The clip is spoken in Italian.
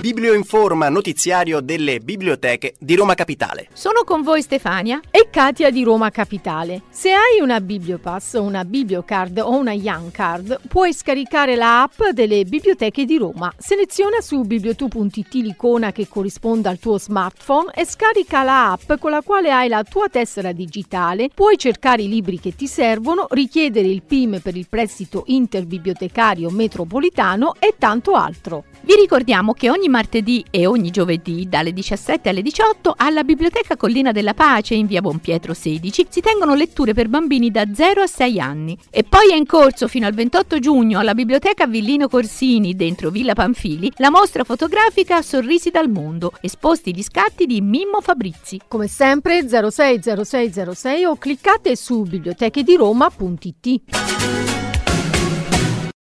Biblioinforma notiziario delle biblioteche di Roma Capitale. Sono con voi Stefania e Katia di Roma Capitale. Se hai una Bibliopass, una Bibliocard o una Young Card, puoi scaricare la app delle biblioteche di Roma. Seleziona su bibliotu.it l'icona che corrisponda al tuo smartphone e scarica la app con la quale hai la tua tessera digitale. Puoi cercare i libri che ti servono, richiedere il PIM per il prestito interbibliotecario metropolitano e tanto altro. Vi ricordiamo che ogni martedì e ogni giovedì dalle 17 alle 18 alla Biblioteca Collina della Pace in via Buon Pietro 16 si tengono letture per bambini da 0 a 6 anni. E poi è in corso fino al 28 giugno alla Biblioteca Villino Corsini dentro Villa Panfili la mostra fotografica Sorrisi dal mondo, esposti gli scatti di Mimmo Fabrizi. Come sempre 060606 o cliccate su bibliotechediRoma.it.